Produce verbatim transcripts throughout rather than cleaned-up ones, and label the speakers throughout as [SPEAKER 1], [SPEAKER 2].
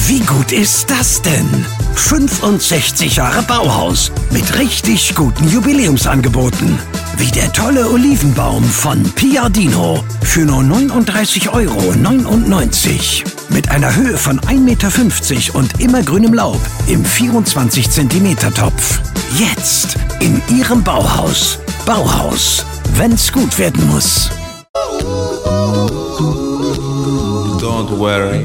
[SPEAKER 1] Wie gut ist das denn? fünfundsechzig Jahre Bauhaus mit richtig guten Jubiläumsangeboten. Wie der tolle Olivenbaum von Piardino für nur neununddreißig Euro neunundneunzig. Mit einer Höhe von ein Meter fünfzig und immergrünem Laub im vierundzwanzig Zentimeter Topf. Jetzt in Ihrem Bauhaus. Bauhaus, wenn's gut werden muss.
[SPEAKER 2] Don't worry.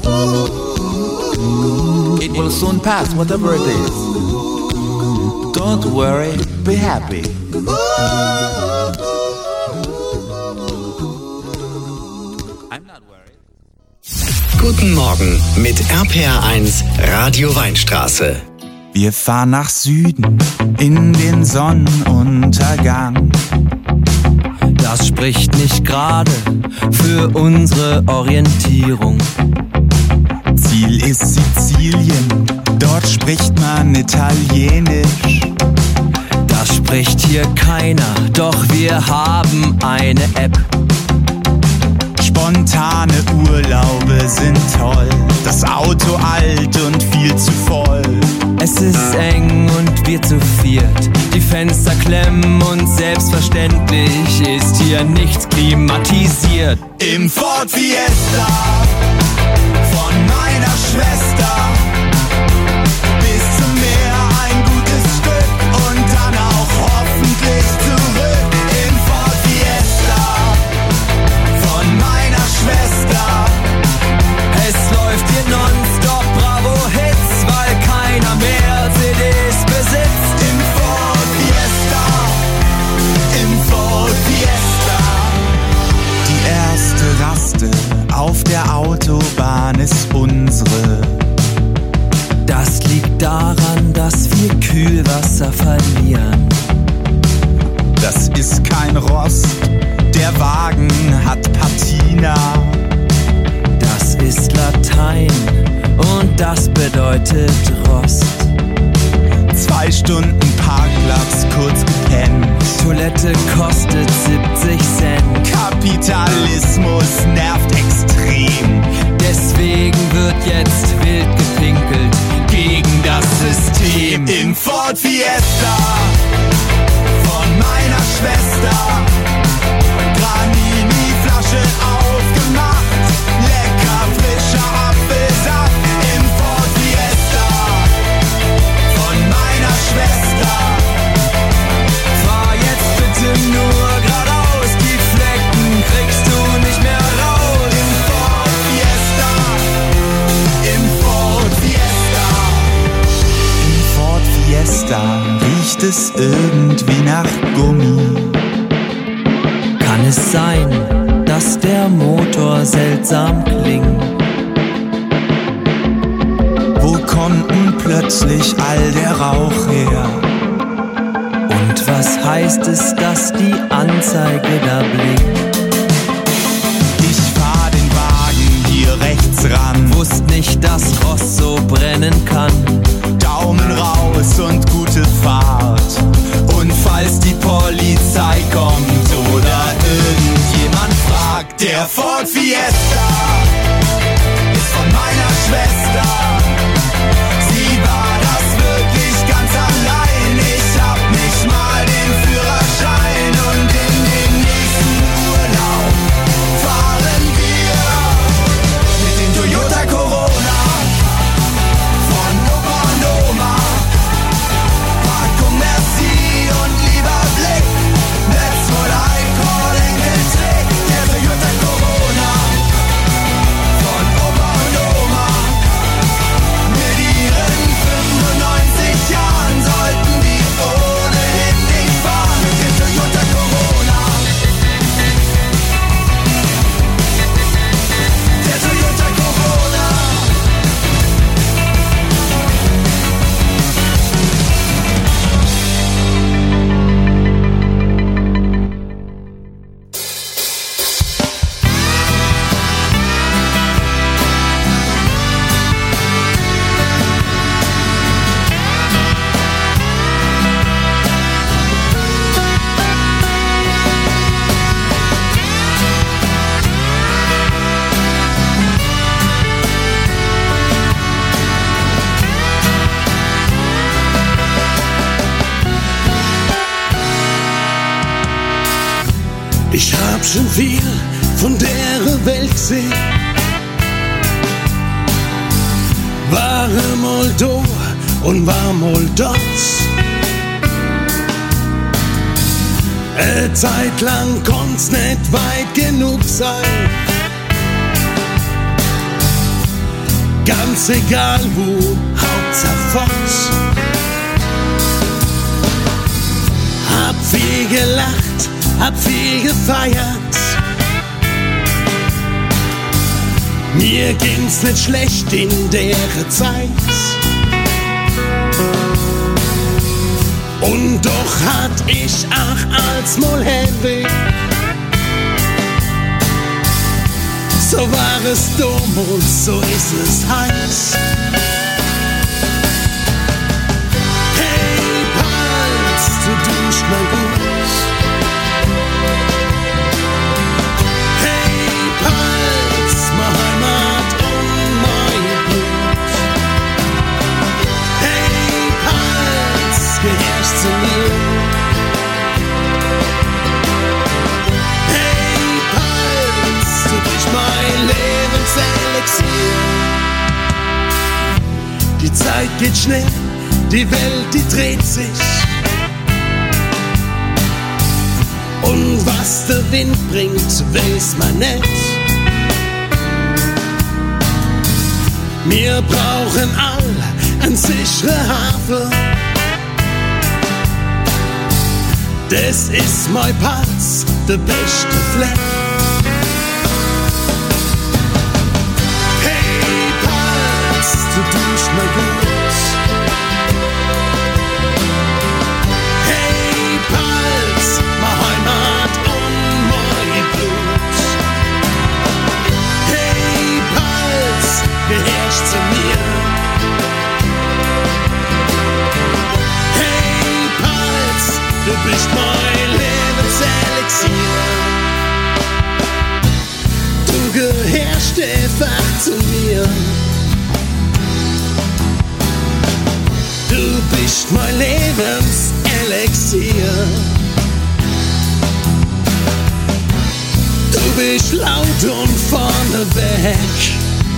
[SPEAKER 2] It will soon pass, whatever it is. Don't worry, be happy. I'm not worried.
[SPEAKER 3] Guten Morgen mit R P R eins Radio Weinstraße.
[SPEAKER 4] Wir fahren nach Süden in den Sonnenuntergang.
[SPEAKER 5] Das spricht nicht gerade für unsere Orientierung.
[SPEAKER 4] Ziel ist Sizilien, dort spricht man Italienisch.
[SPEAKER 5] Das spricht hier keiner, doch wir haben eine App.
[SPEAKER 4] Spontane Urlaube sind toll, das Auto alt und viel zu voll.
[SPEAKER 5] Es ist eng und wir zu viert, die Fenster klemmen und selbstverständlich ist hier nichts klimatisiert.
[SPEAKER 4] Im Ford Fiesta von meiner Schwester bis zum Meer ein gutes Stück und dann auch hoffentlich zurück. Im Ford Fiesta von meiner Schwester.
[SPEAKER 5] Es läuft hier nonstop Bravo Hits, weil keiner mehr C Ds besitzt.
[SPEAKER 4] Im Ford Fiesta, im Ford Fiesta. Die erste Raste auf der Autobahn ist unsere.
[SPEAKER 5] Das liegt daran, dass wir Kühlwasser verlieren.
[SPEAKER 4] Das ist kein Rost, der Wagen hat Patina.
[SPEAKER 5] Das ist Latein und das bedeutet Rost.
[SPEAKER 4] Zwei Stunden Parkplatz, kurz gepennt.
[SPEAKER 5] Toilette kostet siebzig Cent.
[SPEAKER 4] Kapitalismus nervt extrem.
[SPEAKER 5] Deswegen wird jetzt wild gepinkelt
[SPEAKER 4] Gegen das System. Im Ford Fiesta von meiner Schwester. Granini-Flasche aufgemacht. Lecker frischer Apfelsaft. Im Ford Fiesta von meiner Schwester.
[SPEAKER 5] Fahr jetzt bitte nur geradeaus, die Flecken kriegst du nicht mehr raus.
[SPEAKER 4] Im Ford Fiesta, im Ford Fiesta. Im Ford Fiesta riecht es irgendwie nach Gummi.
[SPEAKER 5] Kann es sein, dass der Motor seltsam klingt?
[SPEAKER 4] Wo kommt denn plötzlich all der Rauch her?
[SPEAKER 5] Und was heißt es, dass die Anzeige da blinkt?
[SPEAKER 4] Ich fahr den Wagen hier rechts ran.
[SPEAKER 5] Wusst nicht, dass Rost so brennen kann.
[SPEAKER 4] Daumen raus und gute Fahrt. Und falls die Polizei kommt oder irgendjemand fragt, der Ford Fiesta ist von meiner Schwester. Sie war das wirklich ganz allein. Ich hab nicht mal den Führerschein und in den nächsten Urlaub fahren wir mit dem Toyota Corona von Opa und Oma. Packung Merci und lieber Blick. That's what I call Enkeltrick. Der Toyota Corona
[SPEAKER 6] Hab schon viel von der Welt gesehen, war mal da und war mal dort. Eine Zeit lang konnt's nicht weit genug sein. Ganz egal wo, Hauptsache fort. Hab viel gelacht, hab viel gefeiert. Mir ging's nicht schlecht in der Zeit. Und doch hat ich auch als mal Heimweh. So war es damals, so ist es heiß. Hey Pals, du tust mir gut. Hey Pals, meine Heimat und mein Blut. Hey Pals, gehörst zu mir. Hey Pals, du bist mein Lebenselixier. Die Zeit geht schnell, die Welt, die dreht sich. Und was der Wind bringt, weiß man nicht. Wir brauchen all einen sicheren Hafen. Das ist mein Pass, der beste Fleck. Hey Pass, du tust mir gut. Hey Pass, meine Heimat und mein Blut. Hey Pass, gehörst zu mir. Hey Pass, du bist mein Lebenselixier. Du gehörst einfach zu mir. Du bist mein Lebenselixier. Du bist laut und vorne weg.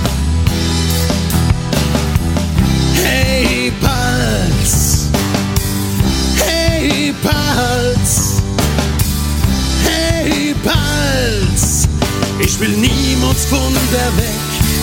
[SPEAKER 6] Hey Pals, hey Pals, hey Pals, ich will niemals von der weg.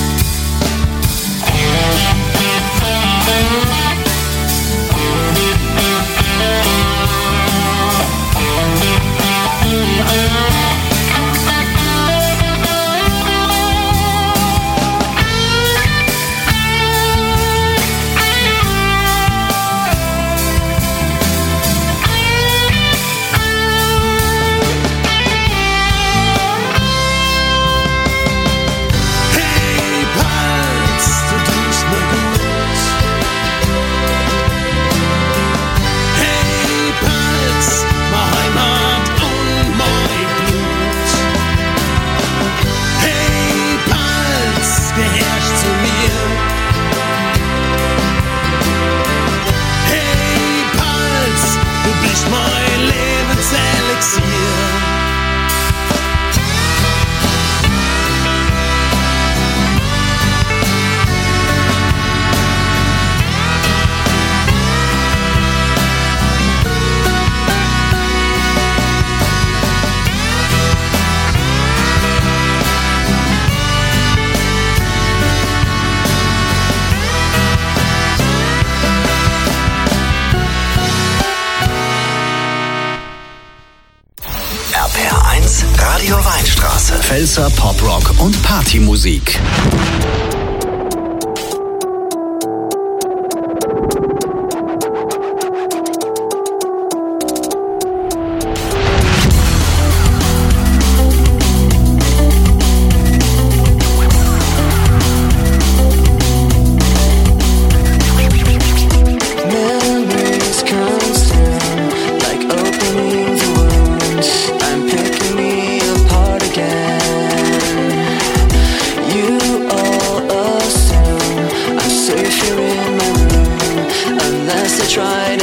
[SPEAKER 3] Pfälzer Poprock und Partymusik.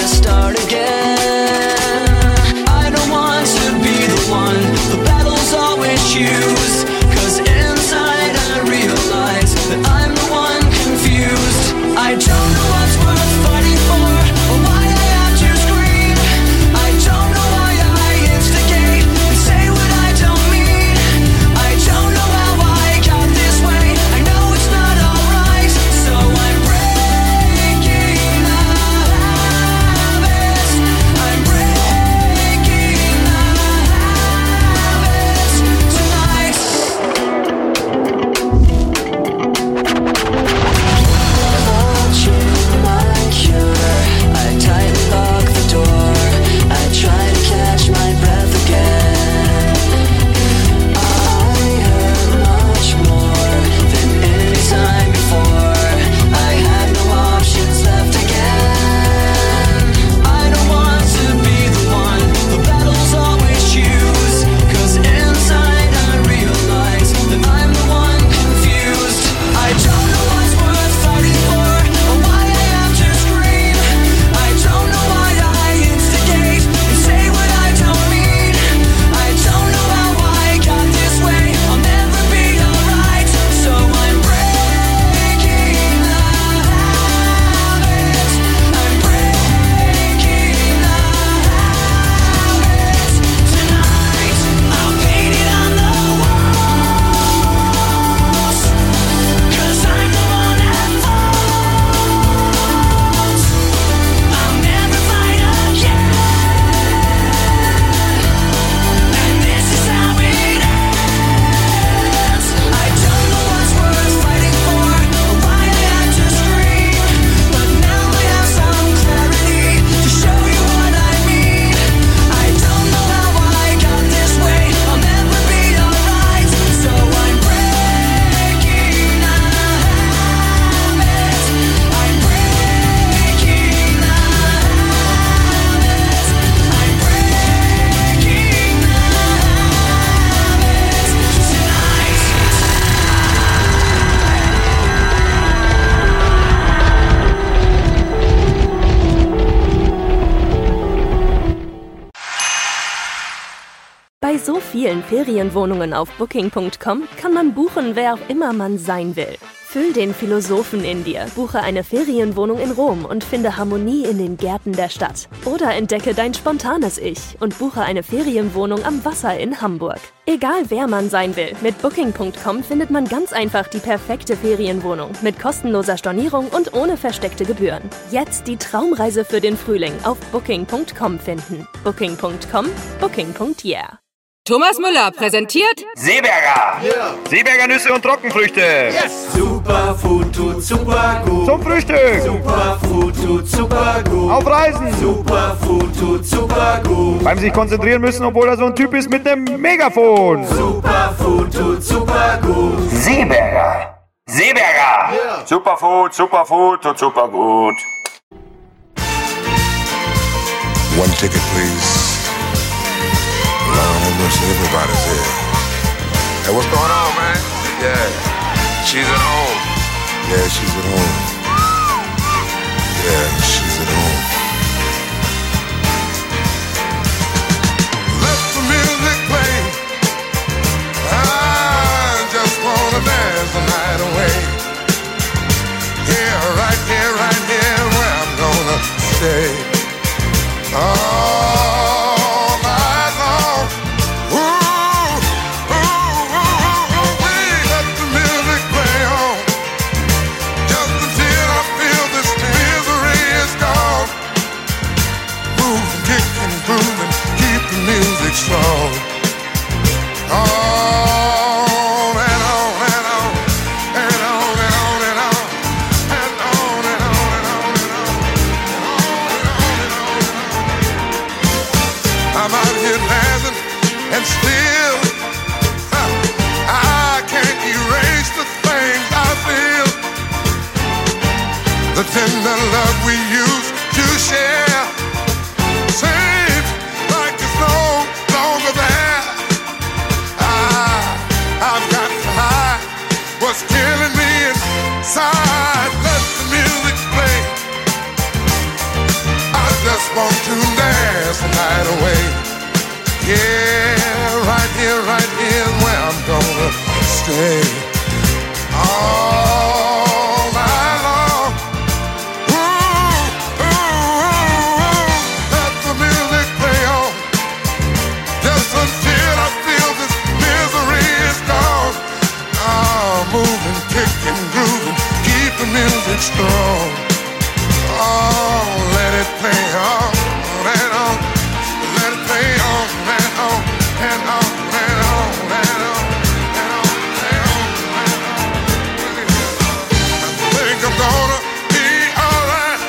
[SPEAKER 7] Try to start again. I don't want to be the one. The battle's all
[SPEAKER 5] I don't know what's worth fighting for, or why I have to scream. I don't know why I instigate and say what I don't mean. I don't know how I got this way. I know it's not alright, so I'm breaking the habits. I'm breaking the habits tonight. Watching my cure, I tightly lock the door. I try to catch my breath again. I hurt much more than any time before. I had no options left again. I don't want to be the one the battles always choose, 'cause inside I realize that I'm the one confused. I don't know what's worth fighting for, or why I have to scream. I don't know why I instigate and say what I don't mean. I don't know how I got this way. I'll never be alright, so I'm breaking the habits. I'm breaking the habits tonight. I'll paint it on the walls, 'cause I'm the one at fault. I'll never fight again, and this is how it ends. I don't know what's worth fighting for, or why I had to scream, but now I have some clarity to show you what I mean. I don't know how I got this way. I'll never be alright, so I'm breaking the habits. I'm breaking the habits. I'm breaking the habits tonight.
[SPEAKER 7] Bei so vielen Ferienwohnungen auf Booking Punkt com kann man buchen, wer auch immer man sein will. Füll den Philosophen in dir, buche eine Ferienwohnung in Rom und finde Harmonie in den Gärten der Stadt. Oder entdecke dein spontanes Ich und buche eine Ferienwohnung am Wasser in Hamburg. Egal wer man sein will, mit Booking Punkt com findet man ganz einfach die perfekte Ferienwohnung mit kostenloser Stornierung und ohne versteckte Gebühren. Jetzt die Traumreise für den Frühling auf Booking Punkt com finden. Booking Punkt com, Booking Punkt yeah.
[SPEAKER 8] Thomas Müller präsentiert
[SPEAKER 9] Seeberger! Yeah. Seeberger Nüsse und Trockenfrüchte!
[SPEAKER 6] Yes. Superfood tut super gut.
[SPEAKER 9] Zum Frühstück!
[SPEAKER 6] Superfood tut super gut.
[SPEAKER 9] Auf Reisen!
[SPEAKER 6] Superfood tut super gut.
[SPEAKER 9] Beim sich konzentrieren müssen, obwohl er so ein Typ ist mit einem Megafon!
[SPEAKER 6] Superfood tut super gut.
[SPEAKER 9] Seeberger! Seeberger! Yeah. Superfood, Superfood tut super gut.
[SPEAKER 10] One ticket, please. Lord have mercy, everybody's here. Hey, what's going on, man? Yeah, she's at home. Yeah, she's at home. Yeah, she's at home. Let the music play. I just wanna dance the night away. Here, right here, right here, where I'm gonna stay. Oh. Strong. On and on and on and on and on and on and on and on and on and on and on and on. I'm out here dancing and still huh, I can't erase the things I feel. The tender love we used to share. Seems like it's no longer there. I, I've got to hide what's killing me inside. Let the music play. I just want to dance the night away. Yeah, right here, right here is where I'm gonna stay. All night long. music strong. Oh, let it play on and on. Let it play on and on and on and on and on and on and on and on. I think I'm gonna be alright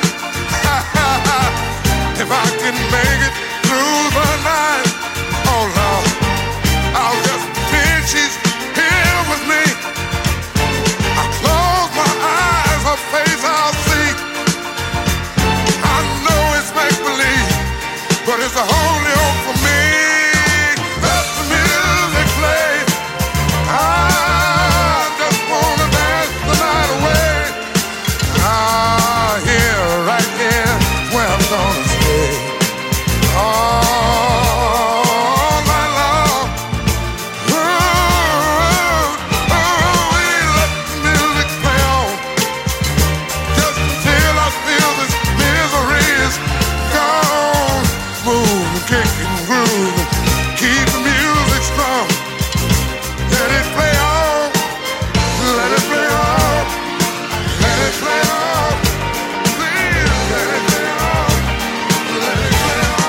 [SPEAKER 10] if I can make it through the night. Oh Lord, I'll just pretend she's here with me. I close my eyes, her face I'll see. I know it's make-believe, but it's the only hope for me. Let the music play. I just wanna dance the night away. Ah, here, right here, where I'm gonna stay. All night long. Ooh, ooh, ooh, we let the music play on. Just until I feel this misery is gone. Move, kick and groove, keep the music strong. Let it play on, let it play on, let it play on. Please, let it play on, let it play on.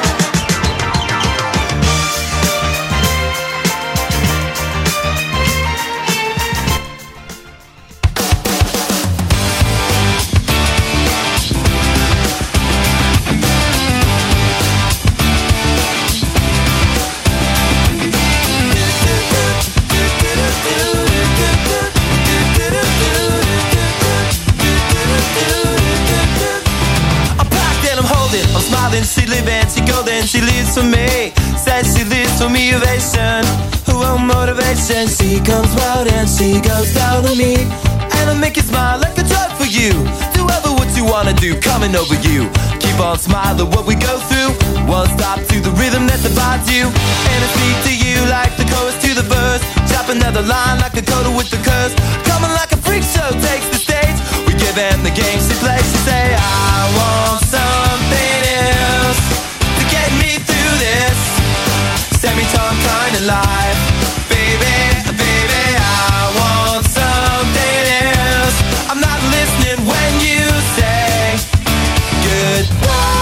[SPEAKER 11] I'm packed and I'm holding, I'm smiling, she living, she golden, she lives for me. Says she lives for me, ovation, her own motivation. She comes round and she goes down on me, and I make you smile like a drug for you. Do ever what you wanna do, coming over you. Keep on smiling what we go through. One stop to the rhythm that divides you, and I speak to you like the chorus to the verse. Chop another line like a coda with the curse. Coming like a freak show takes the stage. We give them the game she plays. She say, I want something else to get me through this semi-time kind of life. Baby, baby, I want something else. I'm not listening when you say goodbye.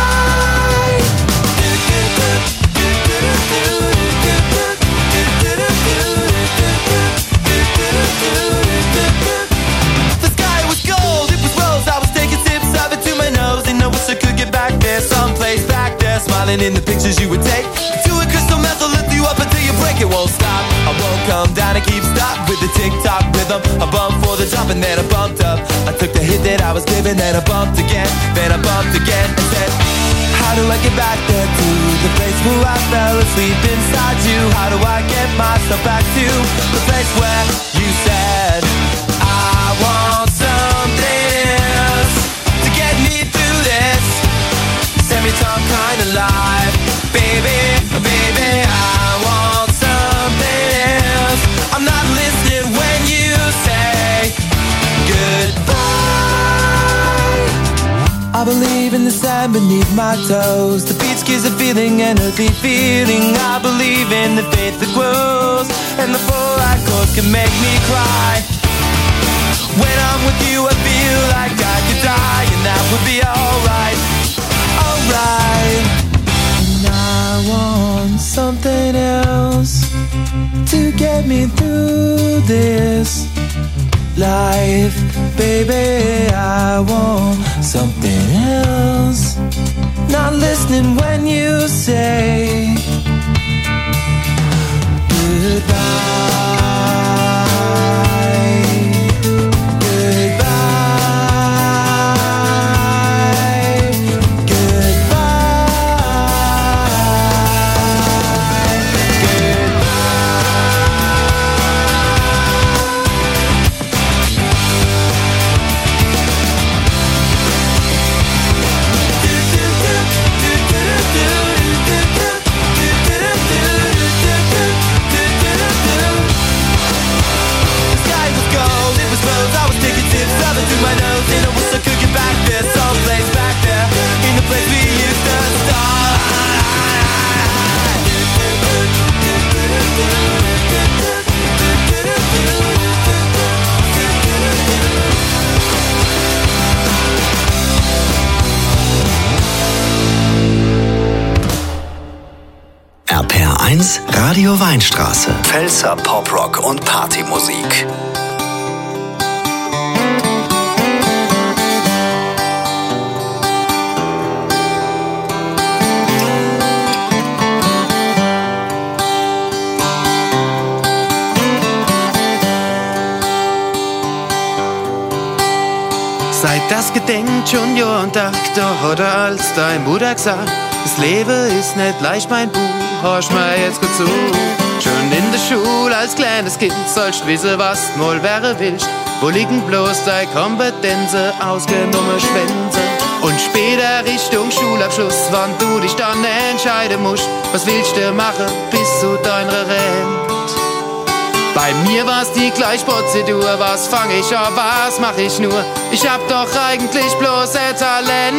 [SPEAKER 11] The sky was gold, it was rose. I was taking sips of it to my nose, and I wish I could get back there, someplace back there, smiling in the pictures you would take. To a crystal method, lift you up until you break. It won't stop. I won't come down and keep stop with the tick-tock rhythm. I bumped for the drop and then I bumped up. I took the hit that I was given, then I bumped again, then I bumped again and said, how do I get back there to the place where I fell asleep inside you? How do I get myself back to the place where you said I want something else to get me through this semi-time kind of life? Baby, baby, I want something else. I'm not listening when you say goodbye. I believe in the sand beneath my toes. The beach gives a feeling, an earthly feeling. I believe in the faith that grows, and the four-eye chords can make me cry. When I'm with you, I feel like I could die, and that would be alright, alright. And I want something else to get me through this life. Baby, I want something else. Not listening when you say goodbye.
[SPEAKER 3] Radio Weinstraße. Pfälzer Poprock und Partymusik.
[SPEAKER 12] Seit das gedenkt schon Jahr und Tag, da hat er als dein Bruder gesagt, das Leben ist nicht leicht, mein Buch, hörst mir jetzt gut zu. Schon in der Schule als kleines Kind sollst wissen, was du mal wäre willst. Wo liegen bloß deine Kompetenzen, ausgenommen Schwänze. Und später Richtung Schulabschluss, wann du dich dann entscheiden musst, was willst du machen bis zu deiner Rente. Bei mir war's die gleiche Prozedur, was fang ich an, was mach ich nur? Ich hab doch eigentlich bloß ein Talent.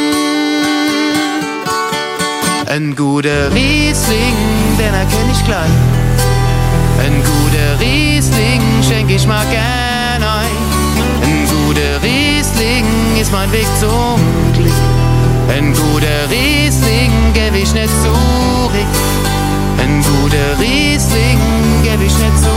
[SPEAKER 12] Ein guter Riesling, den erkenn ich gleich. Ein guter Riesling schenk ich mal gern ein. Ein guter Riesling ist mein Weg zum Glück. Ein guter Riesling geb ich nicht zurück. Ein guter Riesling geb ich nicht zurück.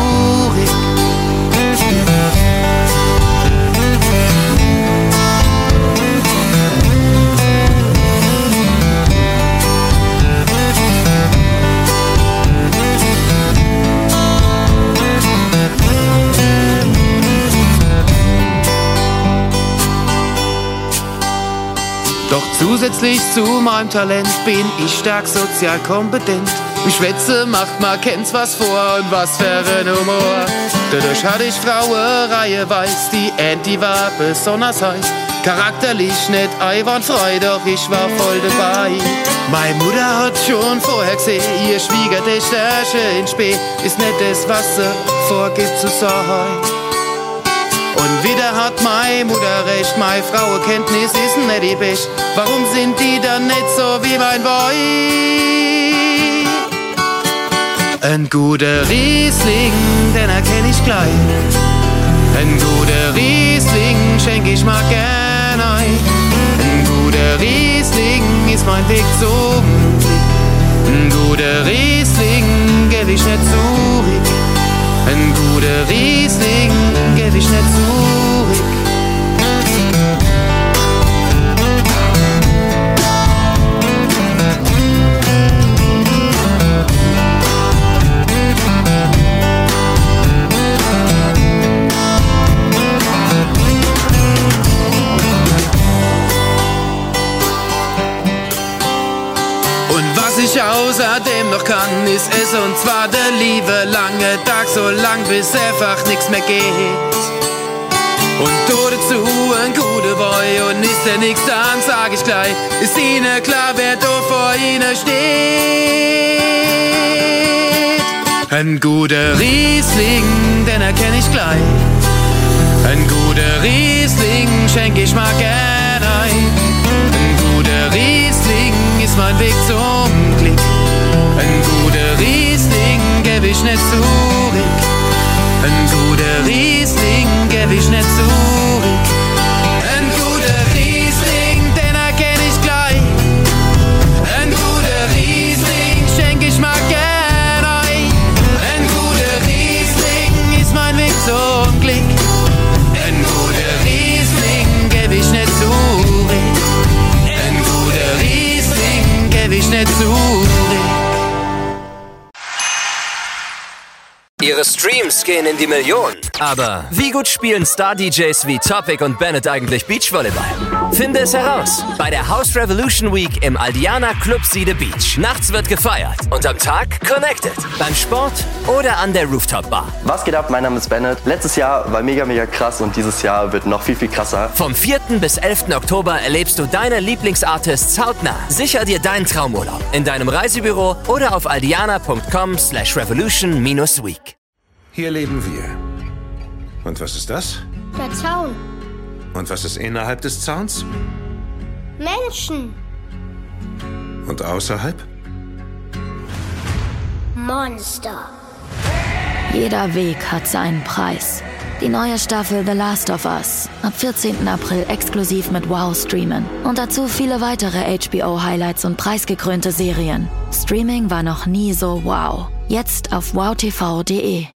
[SPEAKER 12] Doch zusätzlich zu meinem Talent bin ich stark sozial kompetent. Im Schwätze macht man kennt's was vor und was für ein Humor. Dadurch hatte ich Frauen reiheweise, die Anti war besonders heiß. Charakterlich nicht einwandfrei, doch ich war voll dabei. Meine Mutter hat schon vorher gesehen, ihr Schwiegertöchterchen in Spee ist nicht das, was sie vorgibt zu sein. Und wieder hat meine Mutter recht, meine Frauenkenntnis ist nicht die Best. Warum sind die dann nicht so wie mein Boy? Ein guter Riesling, den erkenn ich gleich. Ein guter Riesling schenk ich mal gern ein. Ein guter Riesling ist mein Weg zum Glück. Ein guter Riesling geb ich nicht zurück. Ein guter Riesling geb ich nicht zurück. Ich außerdem noch kann, ist es und zwar der liebe lange Tag, so lang bis einfach nichts mehr geht. Und du dazu ein guter Boy und ist der nix, dann sag ich gleich, ist ihnen klar, wer da vor ihnen steht. Ein guter Riesling, den erkenn ich gleich. Ein guter Riesling schenk ich mal gern ein. Ein guter Riesling ist mein Weg zum Glück. Ein guter Riesling geb ich nicht zurück. Ein guter Riesling geb ich nicht zurück. Ein guter Riesling, den erkenn ich gleich. Ein guter Riesling schenk ich mal gern ein. Ein guter Riesling ist mein Weg zum Glück. Ein guter Riesling geb ich nicht zurück. Ein guter Riesling geb ich nicht zurück.
[SPEAKER 13] Ihre Streams gehen in die Millionen. Aber wie gut spielen Star-D Js wie Topic und Bennett eigentlich Beachvolleyball? Finde es heraus bei der House Revolution Week im Aldiana Club Siede Beach. Nachts wird gefeiert und am Tag connected. Beim Sport oder an der Rooftop Bar.
[SPEAKER 14] Was geht ab? Mein Name ist Bennett. Letztes Jahr war mega, mega krass und dieses Jahr wird noch viel, viel krasser.
[SPEAKER 13] Vom vierten bis elften Oktober erlebst du deine Lieblingsartists hautnah. Sicher dir deinen Traumurlaub in deinem Reisebüro oder auf aldiana punkt com slash revolution minus week.
[SPEAKER 15] Hier leben wir. Und was ist das?
[SPEAKER 16] Der Zaun.
[SPEAKER 15] Und was ist innerhalb des Zauns?
[SPEAKER 16] Menschen.
[SPEAKER 15] Und außerhalb?
[SPEAKER 16] Monster.
[SPEAKER 17] Jeder Weg hat seinen Preis. Die neue Staffel The Last of Us. Ab vierzehnten April exklusiv mit Wow streamen. Und dazu viele weitere H B O-Highlights und preisgekrönte Serien. Streaming war noch nie so wow. Jetzt auf wow t v punkt d e.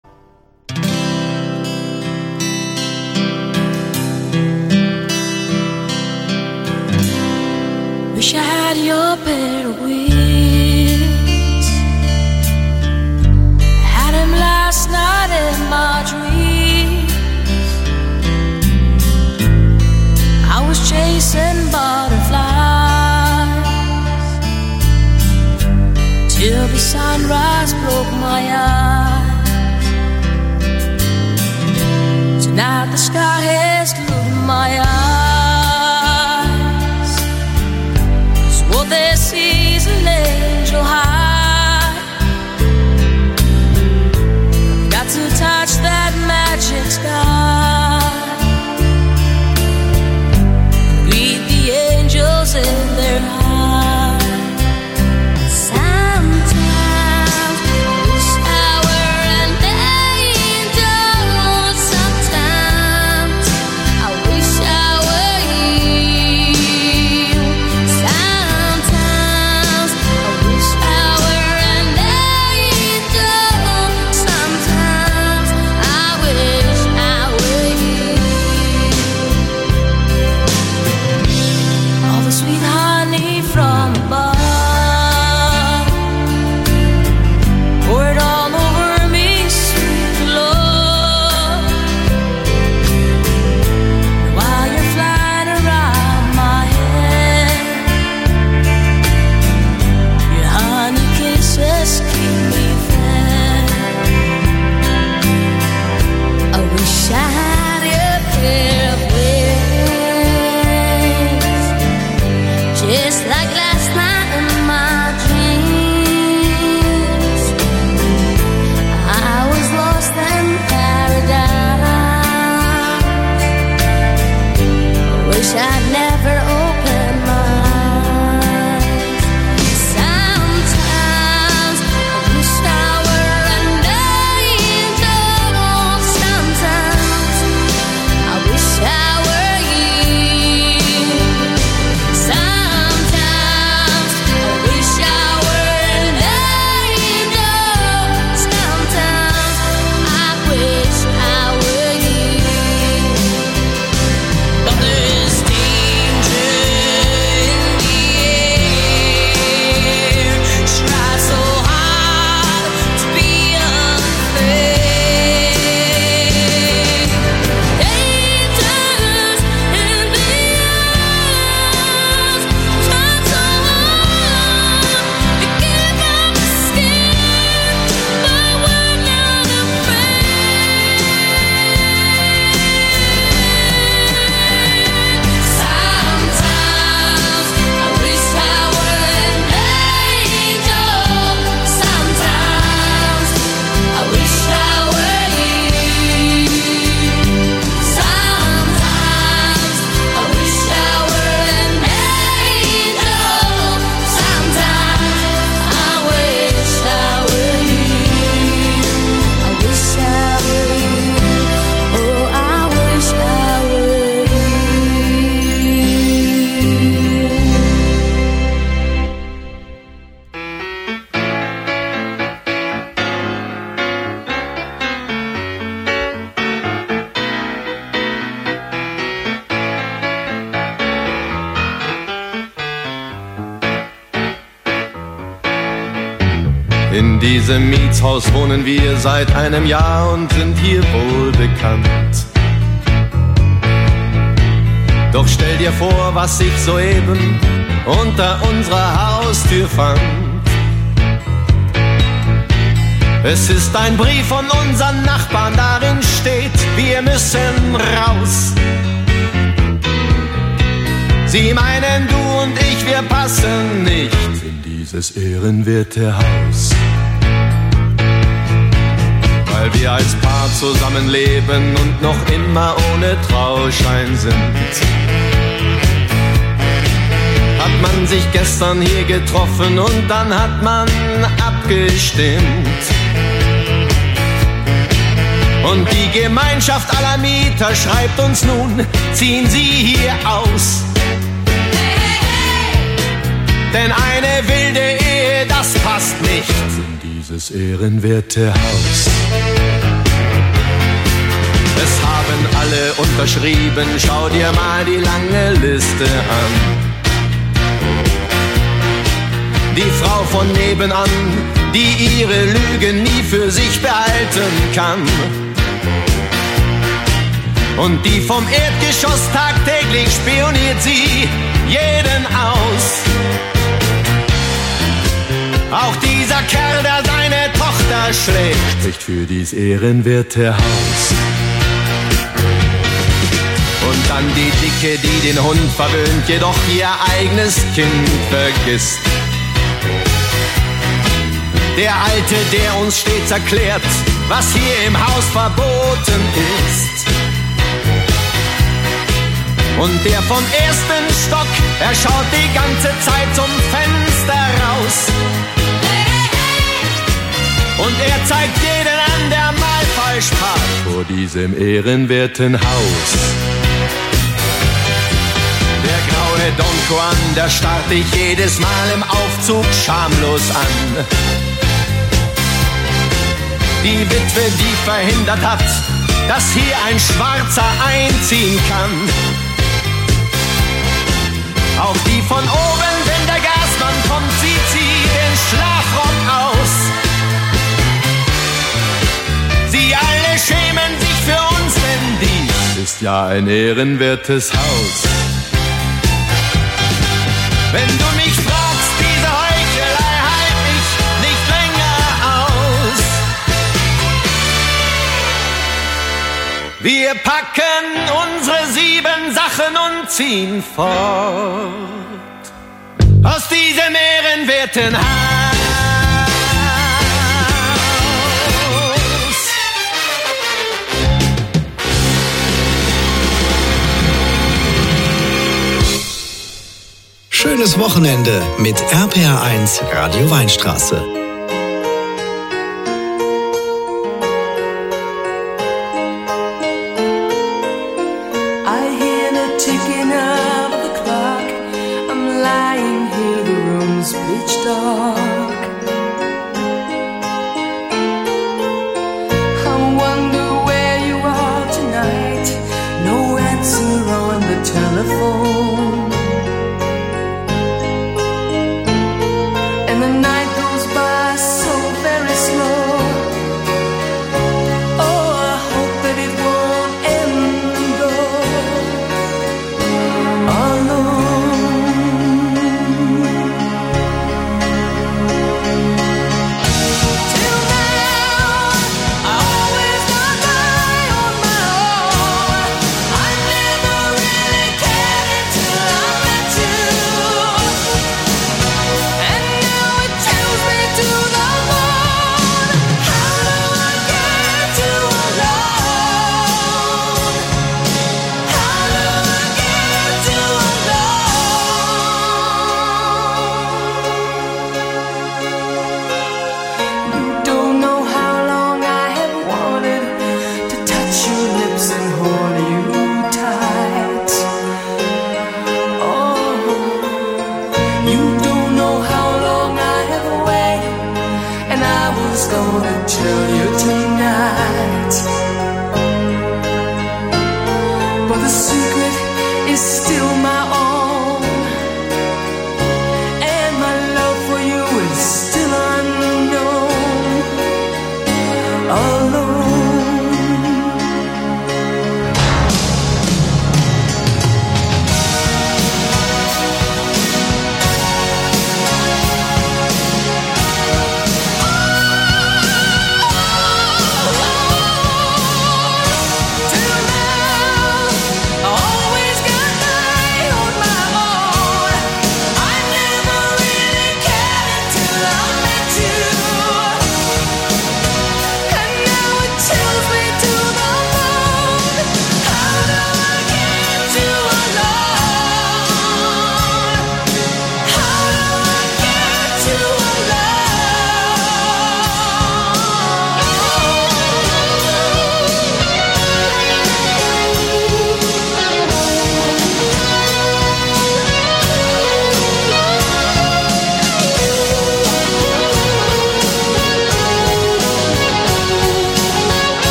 [SPEAKER 18] Wish I had your pair of wings. Had him last night in my dreams. I was chasing butterflies till the sunrise broke my eyes. Tonight the sky has glued my eyes. What they see is an angel high. Got to touch that magic sky. Greet the angels in their eyes. Sometimes I wish I were an angel. Sometimes I wish I were you. Sometimes I wish I were an angel. Sometimes I wish I were you. All the sweet honey from above, pour it all over me, sweet love. And while you're flying around my head, your honey kisses keep me fed. I wish I had a pair of wings, just like last night in my dreams. I was lost in paradise. I wish I'd never opened my eyes. Sometimes I wish I were an angel. Sometimes I wish I were you. Sometimes I wish I were an angel. Sometimes I wish I were you. But there is danger in the air. Try so hard to be unfair. Dangers in the air. Try so hard to give up the skin, but we're not afraid. Sometimes I wish I were an angel. Sometimes I wish I were you. Sometimes I wish I were an angel. Sometimes I wish I were you. I wish I were you. Oh, I wish I were you.
[SPEAKER 11] In diesem Mietshaus wohnen wir seit einem Jahr und sind hier wohl bekannt. Doch stell dir vor, was ich soeben unter unserer Haustür fand. Es ist ein Brief von unseren Nachbarn, darin steht, wir müssen raus. Sie meinen, du und ich, wir passen nicht in dieses ehrenwerte Haus. Weil wir als Paar zusammenleben und noch immer ohne Trauschein sind. Hat man sich gestern hier getroffen und dann hat man abgestimmt. Und die Gemeinschaft aller Mieter schreibt uns nun, ziehen Sie hier aus. Denn eine wilde Ehe, das passt nicht in
[SPEAKER 12] dieses ehrenwerte Haus. Es haben alle unterschrieben, schau dir mal die lange Liste an. Die Frau von nebenan, die ihre Lüge nie für sich behalten kann. Und die vom Erdgeschoss tagtäglich spioniert sie jeden aus. Auch dieser Kerl, der seine Tochter schlägt, spricht für dies ehrenwerte Haus. Und dann die Dicke, die den Hund verwöhnt, jedoch ihr eigenes Kind vergisst. Der Alte, der uns stets erklärt, was hier im Haus verboten ist. Und der vom ersten Stock, er schaut die ganze Zeit zum Fenster raus. Und er zeigt jeden an, der mal falsch parkt vor diesem ehrenwerten Haus. Der graue Don Juan, der starrt dich jedes Mal im Aufzug schamlos an. Die Witwe, die verhindert hat, dass hier ein Schwarzer einziehen kann. Auch die von oben, wenn der Gasmann kommt, zieht sie den Schlafrock aus. Sie alle schämen sich für uns, denn dies ist ja ein ehrenwertes Haus. Wenn du mich fragst, diese Heuchelei halt ich nicht länger aus. Wir packen unsere sieben Sachen und ziehen fort aus diesem ehrenwerten Haus.
[SPEAKER 3] Schönes Wochenende mit R P R eins Radio Weinstraße.
[SPEAKER 18] Always got my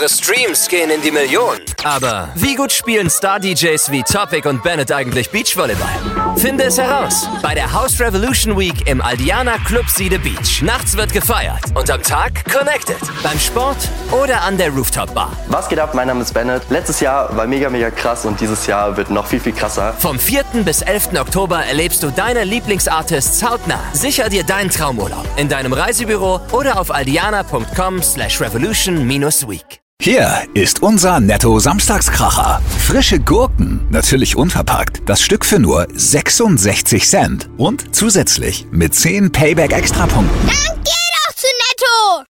[SPEAKER 13] Eure Streams gehen in die Millionen. Aber wie gut spielen Star-D Js wie Topic und Bennett eigentlich Beachvolleyball? Finde es heraus bei der House Revolution Week im Aldiana Club Siede Beach. Nachts wird gefeiert und am Tag connected. Beim Sport oder an der Rooftop Bar.
[SPEAKER 14] Was geht ab? Mein Name ist Bennett. Letztes Jahr war mega, mega krass und dieses Jahr wird noch viel, viel krasser.
[SPEAKER 13] Vom vierten bis elften Oktober erlebst du deine Lieblingsartists hautnah. Sicher dir deinen Traumurlaub in deinem Reisebüro oder auf aldiana.com slash revolution minus week.
[SPEAKER 19] Hier ist unser Netto-Samstagskracher. Frische Gurken, natürlich unverpackt. Das Stück für nur sechsundsechzig Cent. Und zusätzlich mit zehn Payback-Extrapunkten.
[SPEAKER 16] Dann geh doch zu Netto!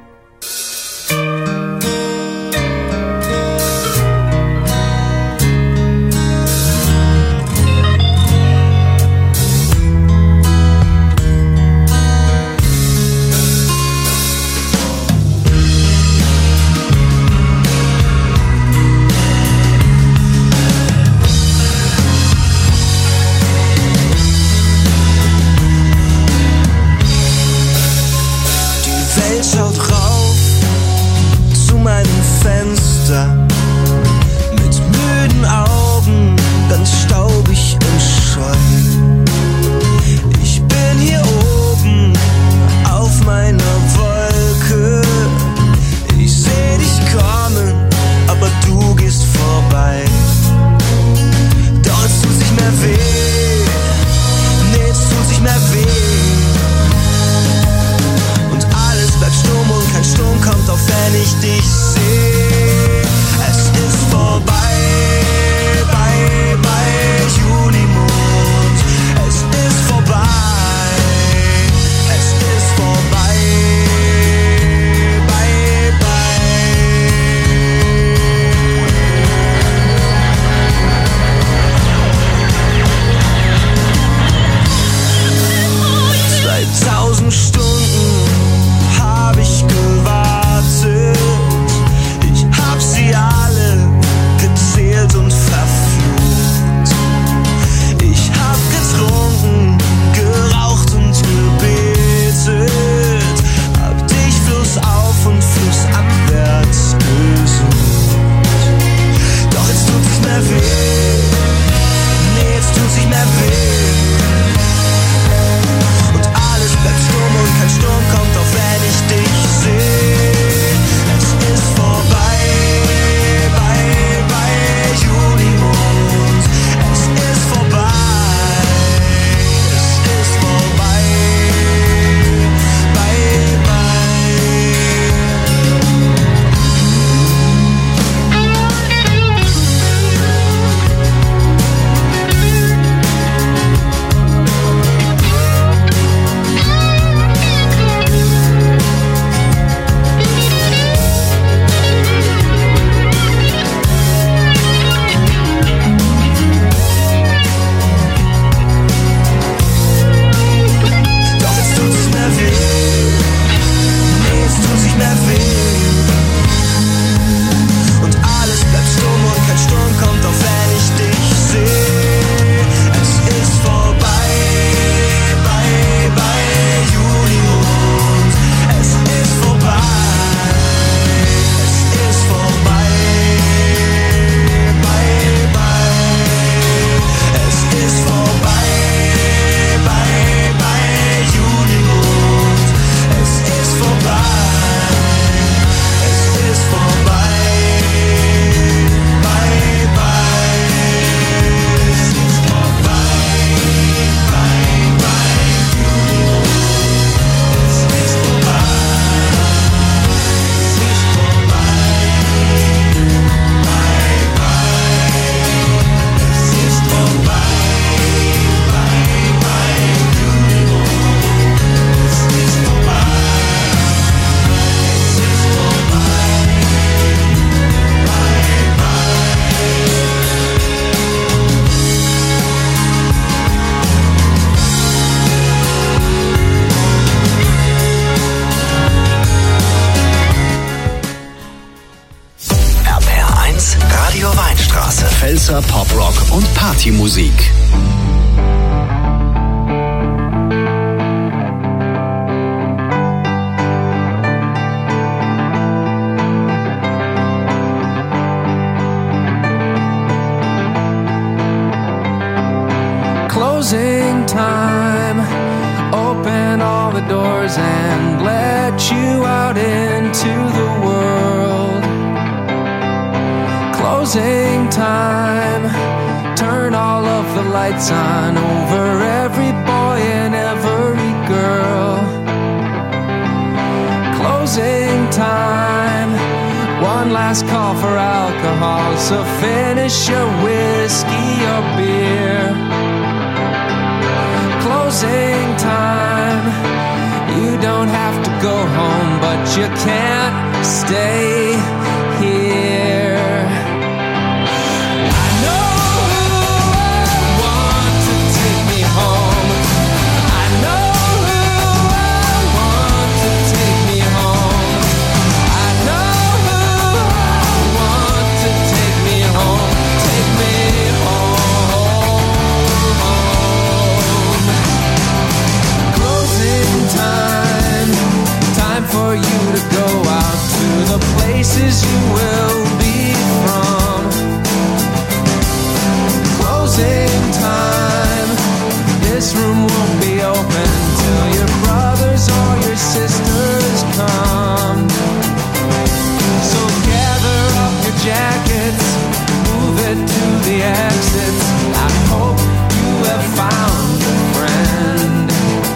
[SPEAKER 11] Schaut rauf zu meinem Fenster mit müden Augen, ganz staubig und scheu. Ich bin hier oben auf meiner Wolke. Ich seh dich kommen, aber du gehst vorbei. Doch es tut sich mehr weh, nee, es tut sich mehr weh. Bleibt stumm und kein Sturm kommt auf, wenn ich dich seh. Es ist vorbei, bei, bei Junimond. Es ist vorbei, es ist vorbei, bye, bye. Zweitausend Stunden hab ich gewartet, ich hab sie alle gezählt und verflucht. Ich hab getrunken, geraucht und gebetet, hab dich flussauf und flussabwärts gesucht. Doch jetzt tut sich mehr weh, nee, jetzt tut sich mehr weh. Und alles bleibt stumm und kein Sturm kommt auf, wenn ich dich seh. Es ist vorbei, bei, bei Junimond. Es ist vorbei, es ist vorbei, bye, bye.
[SPEAKER 3] Pfälzer Poprock und Partymusik.
[SPEAKER 12] Closing time. Open all the doors and let you out into the world. Closing time. Turn all of the lights on over every boy and every girl. Closing time. One last call for alcohol, so finish your whiskey or beer. Closing time. You don't have to go home, but you can't stay here. I know who I want to take me home. I know who I want to take me home. I know who I want to take me home. Take me home. Closing time. Time for you to go out to the places you will be from. Closing time. This room won't be open till your brothers or your sisters come. So gather up your jackets, move it to the exits. I hope you have found a friend.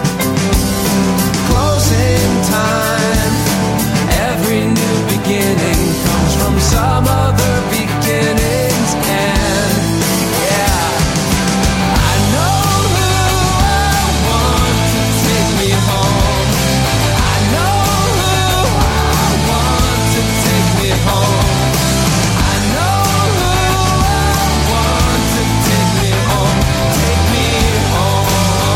[SPEAKER 12] Closing time. Every new beginning comes from some other beginning's end. Yeah. I know who I want to take me home. I know who I want to take me home. I know who I want to take me home. Take me home.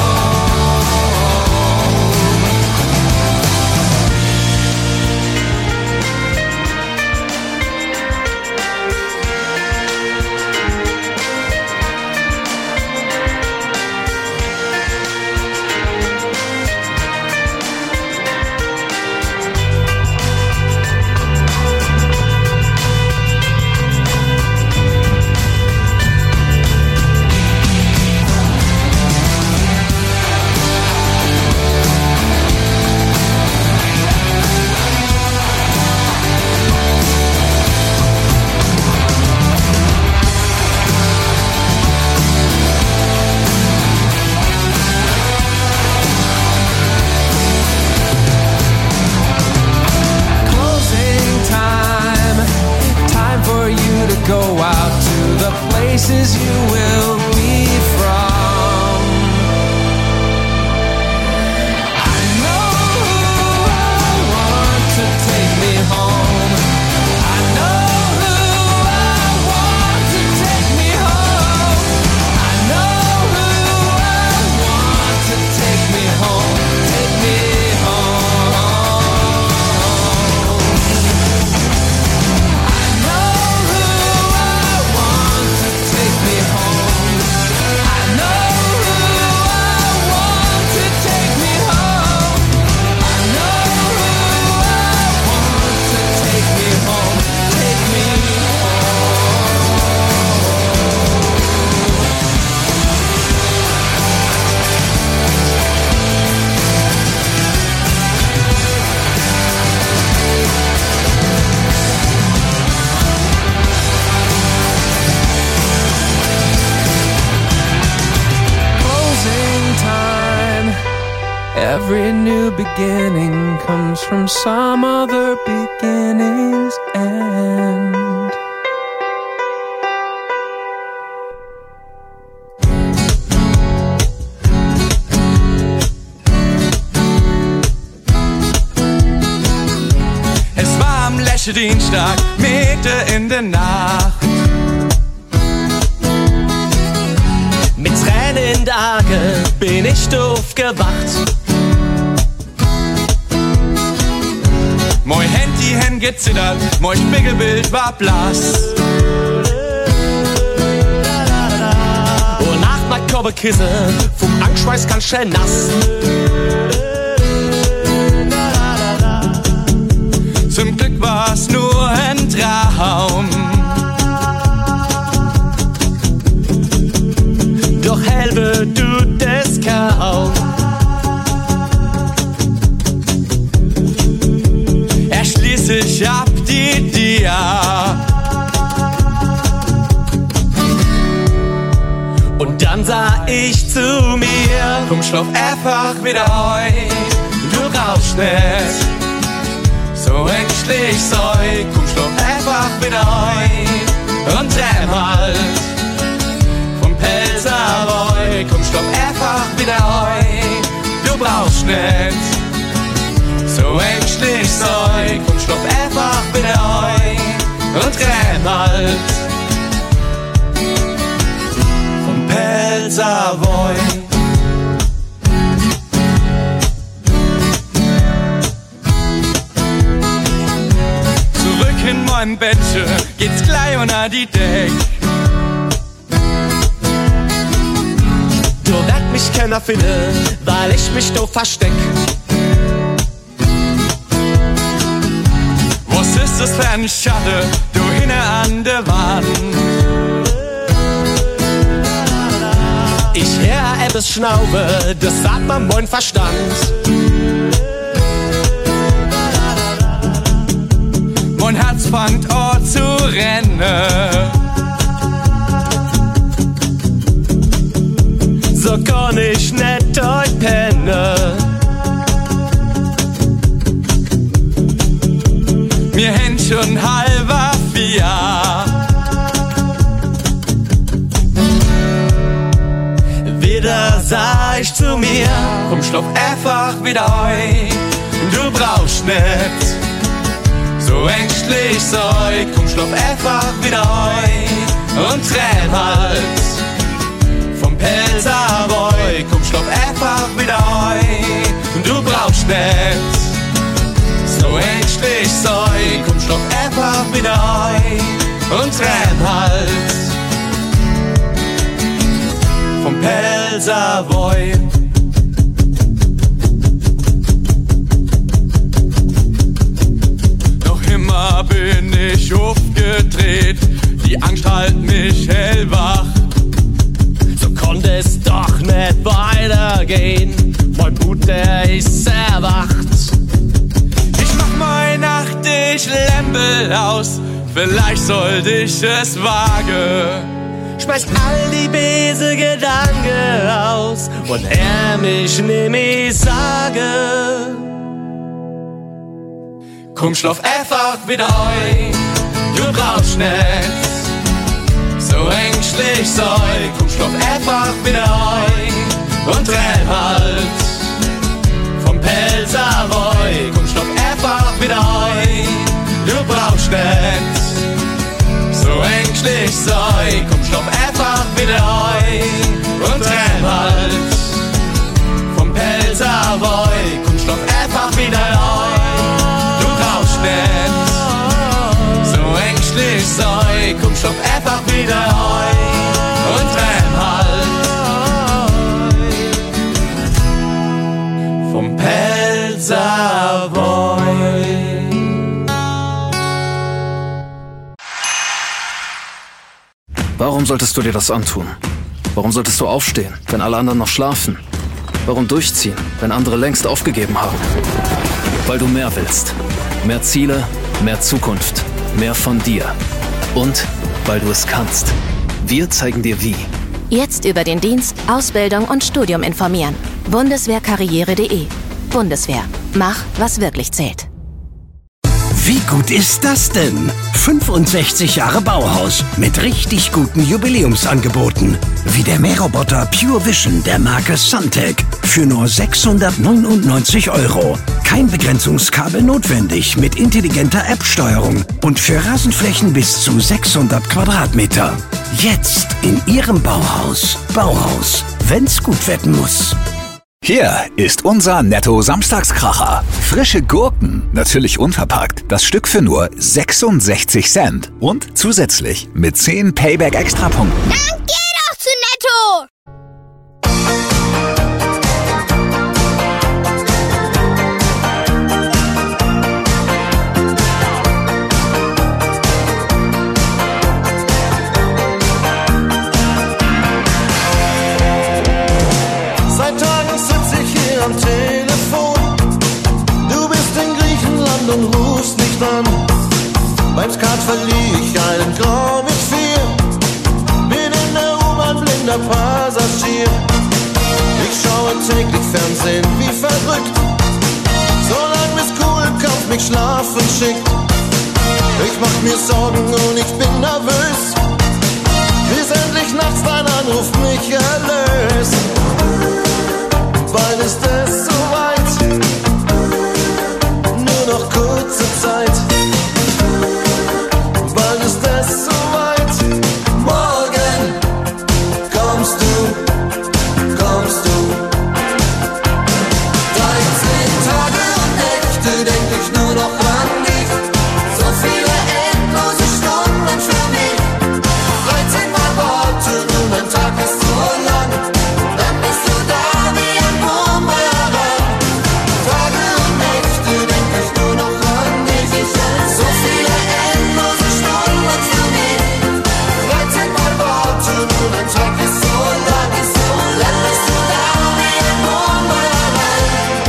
[SPEAKER 12] Closing time. Time for you to go out to the places you will be from. I know who I want to take me home. I know who I want to take me home. I know who I want to take me home. Take me home. I know who I want to take me home. I know who I want to take me home. I know who I want to take me home. Take me Closing time. Every new beginning comes from some other beginning's end.
[SPEAKER 4] Es war am Lächeldienstag, Mitte in der Nacht.
[SPEAKER 11] Mit Tränen in der Augen bin ich aufgewacht.
[SPEAKER 4] Mein Handy hen gezittert, mein Spiegelbild war blass.
[SPEAKER 11] Und nach mein Körperkissen vom Angstschweiß ganz schön nass.
[SPEAKER 4] Zum Glück war's nur ein Traum.
[SPEAKER 11] Doch halbe Liebe tut es kaum. Er schließt sich ab die Dia. Und dann sah ich zu mir, komm, schlaf einfach wieder ein, du brauchst nicht so ängstlich sein, komm, schlaf einfach wieder ein und träum halt vom Pelzerboy, komm, schlaf einfach wieder ein, du brauchst nicht so ängstlich sein, komm, schlaf einfach wieder ein und träum halt Pelzerboy. Zurück in mein Bettchen, geht's gleich unter die Deck. Du werd mich keiner finden, weil ich mich doof versteck. Was ist das für ein Schatten, du hinne an der Wand? Ich hör etwas Schnaube, das sagt man mein Verstand. Mein Herz fängt an zu rennen. So kann ich nicht heute pennen. Mir hängt schon halber vier. Wieder sah ich zu mir, komm, schlaf einfach wieder ein. Du brauchst nicht so ängstlich sein, komm, schlaf einfach wieder ein und träum halt vom Pelzerboy, komm, schlaf einfach wieder ein. Du brauchst nicht so ängstlich sein, komm, schlaf einfach wieder ein und träum halt vom Pelzerboy. Noch immer bin ich aufgedreht, die Angst hält mich hellwach. So konnte es doch nicht weitergehen, mein Blut, der ist erwacht. Ich mach meine Nacht, ich lämpel aus, vielleicht sollte ich es wagen. Schmeiß all die böse Gedanken aus und er mich nämlich sage. Komm, schlaf einfach wieder ein, du brauchst nicht so ängstlich sein. Komm, schlaf einfach wieder ein und träum halt vom Pelzerboy. Komm, schlaf einfach wieder ein, du brauchst nicht so ängstlich sei, komm, schlaf einfach wieder ein und träum halt vom Pelzerboy, komm, schlaf einfach wieder ein. Du brauchst nicht so ängstlich sei, komm, schlaf einfach wieder ein und träum halt vom Pelzerboy.
[SPEAKER 20] Warum solltest du dir das antun? Warum solltest du aufstehen, wenn alle anderen noch schlafen? Warum durchziehen, wenn andere längst aufgegeben haben? Weil du mehr willst. Mehr Ziele, mehr Zukunft, mehr von dir. Und weil du es kannst. Wir zeigen dir wie.
[SPEAKER 21] Jetzt über den Dienst, Ausbildung und Studium informieren. Bundeswehrkarriere punkt de. Bundeswehr. Mach, was wirklich zählt.
[SPEAKER 1] Wie gut ist das denn? fünfundsechzig Jahre Bauhaus mit richtig guten Jubiläumsangeboten. Wie der Mähroboter Pure Vision der Marke Suntech für nur sechshundertneunundneunzig Euro. Kein Begrenzungskabel notwendig mit intelligenter App-Steuerung und für Rasenflächen bis zu sechshundert Quadratmeter. Jetzt in Ihrem Bauhaus. Bauhaus, wenn's gut werden muss.
[SPEAKER 19] Hier ist unser Netto-Samstagskracher. Frische Gurken, natürlich unverpackt. Das Stück für nur sechsundsechzig Cent. Und zusätzlich mit zehn Payback-Extrapunkten.
[SPEAKER 16] Dann geh doch zu Netto!
[SPEAKER 2] täglich Fernsehen wie verrückt. Solange Miss Cool Kampf mich schlafen schickt. Ich mach mir Sorgen und ich bin nervös, bis endlich nachts dein Anruf mich erlöst. Bald ist es soweit, nur noch kurze Zeit. Bald ist es soweit, morgen kommst du, kommst du. dreizehn Tage und Nächte denk ich nur noch an dich. So viele endlose Stunden für mich. dreizehn Mal warten und ein Tag ist so lang. Dann bist du da wie ein Bumerang. Tage und Nächte denk ich nur noch an dich. So viele endlose Stunden für mich. dreizehn Mal warten und ein Tag ist so lang. Dann bist du da wie ein Bumerang.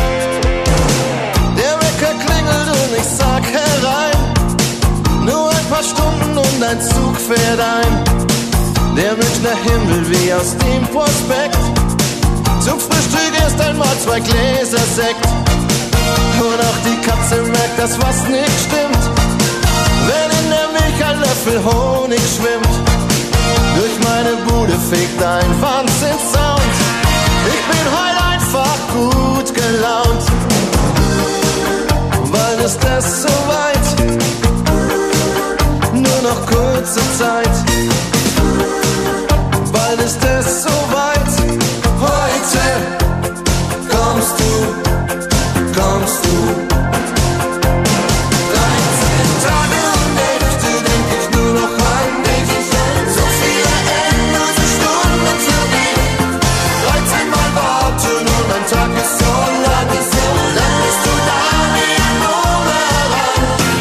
[SPEAKER 2] Der Wecker klingelt und ich sag herein. Nur ein paar Stunden und ein Zug fährt ein. Der Münchner Himmel wie aus dem Prospekt. Zum Frühstück erst einmal zwei Gläser Sekt. Und auch die Katze merkt, dass was nicht stimmt, wenn in der Milch ein Löffel Honig schwimmt. Durch meine Bude fegt ein Wahnsinnssound. Ich bin heute einfach gut gelaunt. Bald ist es soweit, nur noch kurze Zeit. Bald ist es soweit, heute kommst du, kommst du. dreizehn Tage und Nächte denk ich nur noch an dich. So viele endlose Stunden für mich. dreizehn Mal warten und ein Tag ist so lang. Dann bist du da wie ein Bumerang.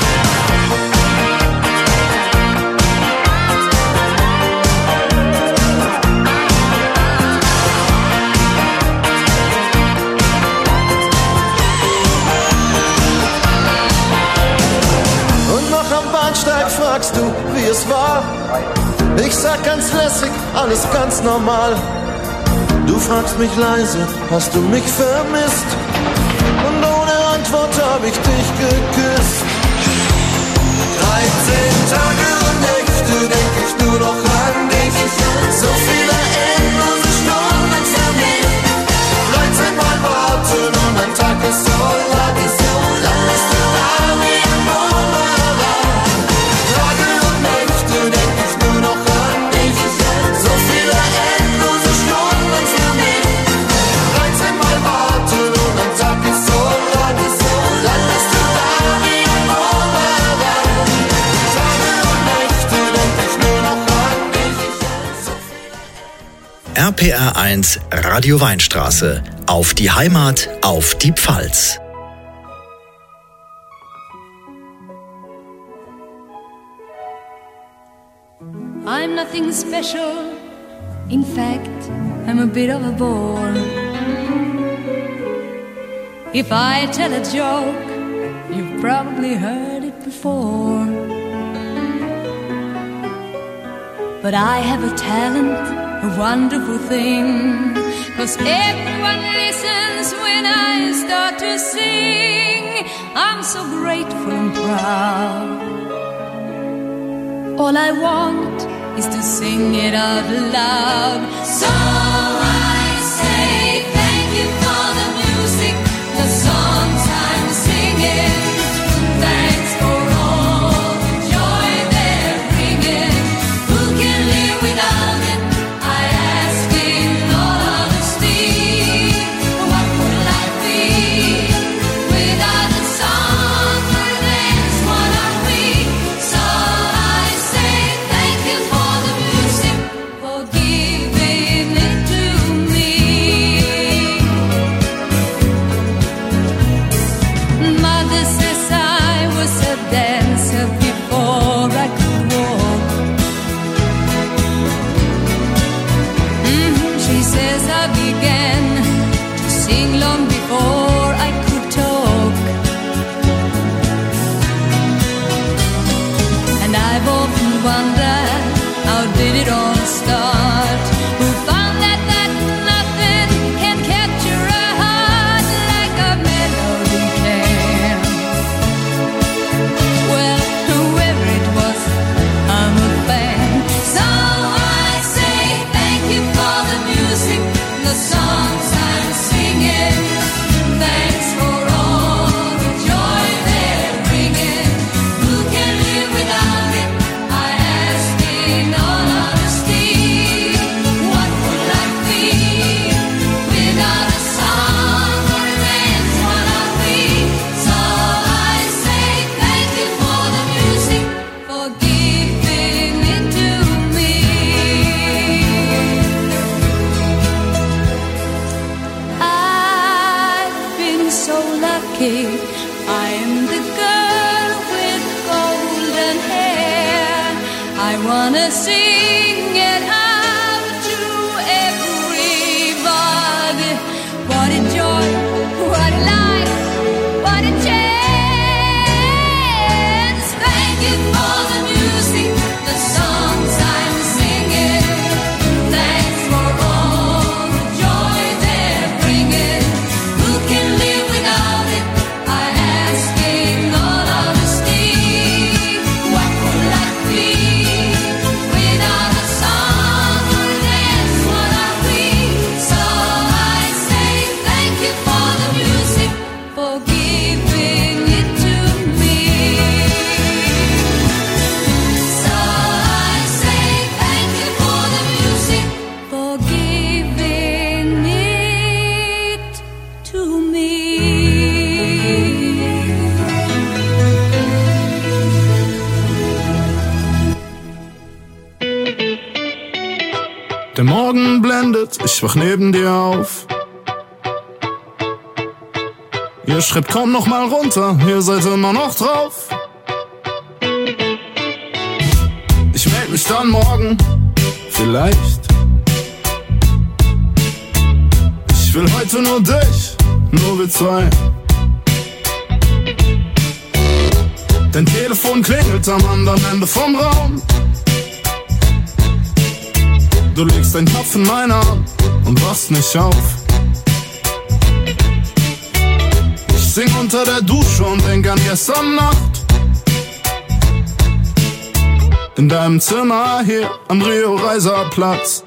[SPEAKER 2] Und noch am Bahnsteig fragst du, wie es war. Ich sag ganz lässig, alles ganz normal. Du fragst mich leise, hast du mich vermisst? Und ohne Antwort hab ich dich geküsst. dreizehn Tage und Nächte denk ich nur noch an dich. So viele endlose Stunden für mich. dreizehn Mal warten und ein Tag ist so lang. Dann bist du da wie ein Bumerang. Tage und Nächte denk ich nur noch an dich. So viele endlose Stunden für mich. dreizehn Mal warten und ein Tag ist so lang. Dann bist du da wie ein Bumerang. Tage und Nächte denk ich nur noch an dich.
[SPEAKER 3] R P R eins Radio Weinstraße. Auf die Heimat, auf die Pfalz.
[SPEAKER 22] I'm nothing special. In fact, I'm a bit of a bore. If I tell a joke, you've probably heard it before. But I have a talent, a wonderful thing, 'cause everyone listens when I start to sing. I'm so grateful and proud. All I want is to sing it out loud. So I say thank you for the music, the songs I'm singing. Thanks for all the joy they're bringing. Who can live without it? I ask in all honesty. What would life be without the song? That's what are we. So I say thank you for the music, for giving it to me. Mother says I was a dancer before I could walk. Mhm, she says I began to sing long before I could talk. And I've often wondered, how did it all start? Who found that, that nothing can capture kid. I am the girl with golden hair. I wanna sing it out to everybody. What a joy, what a life, what a chance. Thank you for the music, the songs I'm singing. Thanks for all the joy they're bringing. Who can live without it? I ask in all honesty. What would life be without a song or a dance? What are we? So I say thank you for the music, for giving it to me. So I say thank you for the music, for giving it to me.
[SPEAKER 5] Der Morgen blendet, ich wach neben dir auf. Ihr schreibt kaum noch mal runter, ihr seid immer noch drauf. Ich meld mich dann morgen, vielleicht. Ich will heute nur dich, nur wir zwei. Dein Telefon klingelt am anderen Ende vom Raum. Du legst deinen Kopf in meinen Arm und wachst nicht auf. Ich sing unter der Dusche und denk an gestern Nacht. In deinem Zimmer hier am Rio-Reiser-Platz.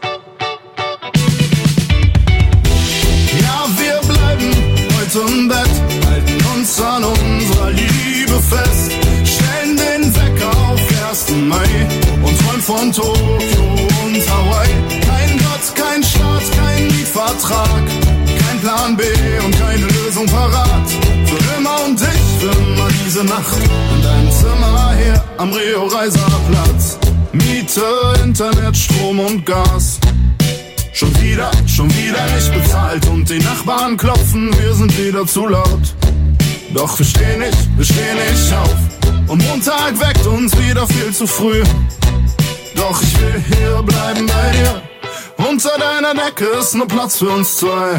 [SPEAKER 5] Ja, wir bleiben heute im Bett, halten uns an unserer Liebe fest, stellen den Wecker auf ersten Mai und träumen von Tokio und Hawaii. Kein Gott, kein Staat, kein Mietvertrag, kein Plan B und keine Lösung parat. Für immer und ich, für immer diese Nacht in deinem Zimmer hier am Rio-Reiser-Platz. Miete, Internet, Strom und Gas. Schon wieder, schon wieder nicht bezahlt und die Nachbarn klopfen, wir sind wieder zu laut. Doch wir stehen nicht, wir stehen nicht auf und Montag weckt uns wieder viel zu früh. Doch ich will hier bleiben bei dir, unter deiner Decke ist nur Platz für uns zwei.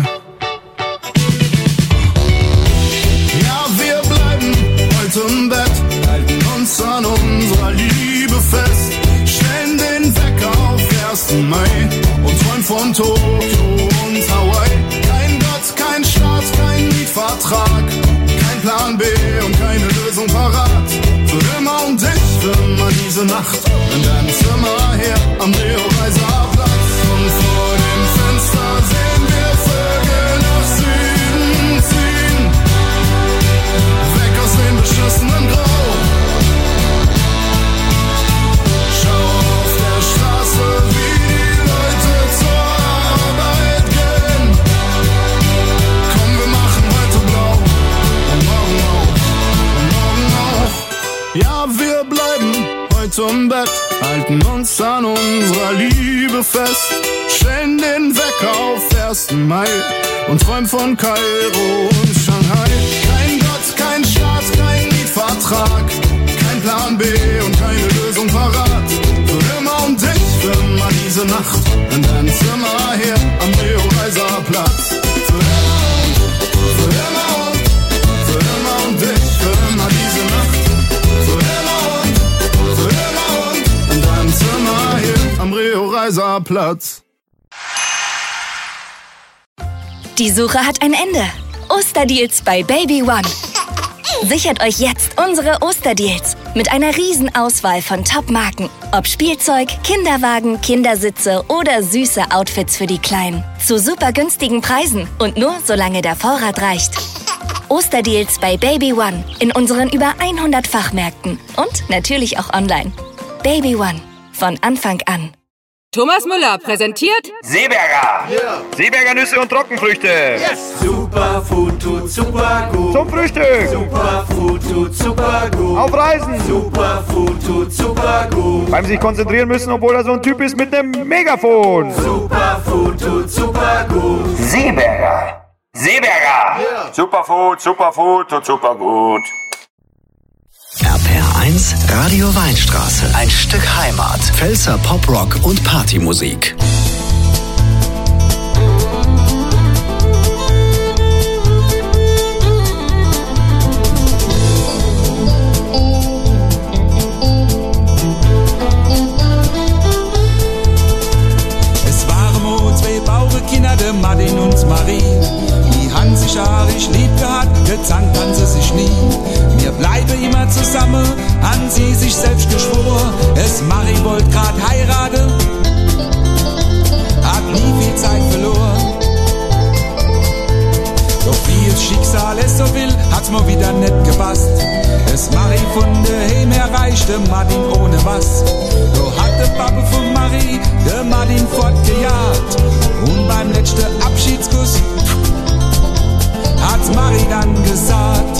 [SPEAKER 5] Ja, wir bleiben heute im Bett, halten uns an unserer Liebe fest, stellen den Wecker auf ersten Mai und träumen von Tokio und Hawaii. Kein Gott, kein Staat, kein Mietvertrag, kein Plan B und keine Lösung parat. Für immer und ich, für immer diese Nacht in deinem Zimmer hier am Rio-Reiser-Platz. Und vor dem Fenster sehen wir Vögel nach Süden ziehen, weg aus dem beschissenen Grau. Schau auf der Straße, wie die Leute zur Arbeit gehen. Komm, wir machen heute blau und morgen auch, und morgen auch. Ja, wir bleiben heute im Bett, halten uns an unserer Liebe fest, stellen den Wecker auf ersten Mai und träumen von Kairo und Shanghai. Kein Gott, kein Staat, kein Mietvertrag, kein Plan B und keine Lösung parat. Für immer und ich, für immer diese Nacht in deinem Zimmer hier am Rio-Reiser-Platz. Für immer und, für immer und, für immer und ich, für immer diese Nacht. Für immer und, für immer und, in deinem Zimmer hier am Rio-Reiser-Platz.
[SPEAKER 21] Die Suche hat ein Ende. Osterdeals bei Baby One. Sichert euch jetzt unsere Osterdeals mit einer riesen Auswahl von Top-Marken. Ob Spielzeug, Kinderwagen, Kindersitze oder süße Outfits für die Kleinen. Zu super günstigen Preisen und nur solange der Vorrat reicht. Osterdeals bei Baby One in unseren über hundert Fachmärkten und natürlich auch online. Baby One. Von Anfang an.
[SPEAKER 8] Thomas Müller präsentiert
[SPEAKER 9] Seeberger.
[SPEAKER 8] Yeah.
[SPEAKER 9] Seeberger Nüsse und Trockenfrüchte.
[SPEAKER 2] Yes. Superfood tut super gut.
[SPEAKER 9] Zum Frühstück.
[SPEAKER 2] Superfood tut super gut.
[SPEAKER 9] Auf Reisen.
[SPEAKER 2] Superfood tut super gut.
[SPEAKER 9] Beim sich konzentrieren müssen, obwohl er so ein Typ ist mit dem Megafon.
[SPEAKER 2] Superfood tut super gut.
[SPEAKER 9] Seeberger. Seeberger.
[SPEAKER 2] Yeah.
[SPEAKER 9] Superfood, Superfood, tut super gut.
[SPEAKER 3] R P R eins Radio Weinstraße. Ein Stück Heimat. Pfälzer Poprock und Partymusik.
[SPEAKER 4] Es waren mo zwei Bauerkinder, der Martin und Marie. Die haben sich arisch lieb gehabt, gezankt haben sie sich nie. Wir bleiben immer zusammen, haben sie sich selbst geschworen. Es Marie wollt grad heiraten, hat nie viel Zeit verloren. Doch wie es Schicksal es so will, hat's mir wieder nicht gepasst. Es Marie von daheim erreichte Martin ohne was. So hat der Papa von Marie der Martin fortgejagt. Und beim letzten Abschiedskuss hat's Marie dann gesagt: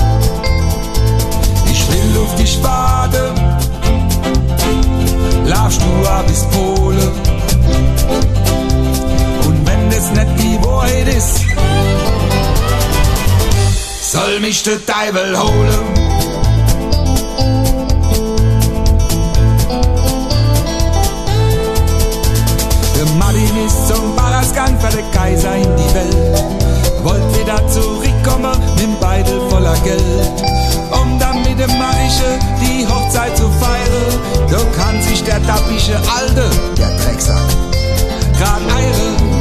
[SPEAKER 4] Ich will auf dich warten, laufst du ab bis Pole. Und wenn das nicht die Wahrheit ist, soll mich der Teufel holen. Der Martin ist zum Barasgang für den Kaiser in die Welt. Wollt wieder zurückkommen mit Beidel voller Geld, um dann mit dem Marische die Hochzeit zu feiern. So kann sich der tappische Alte, der Drecksack, grad eilen.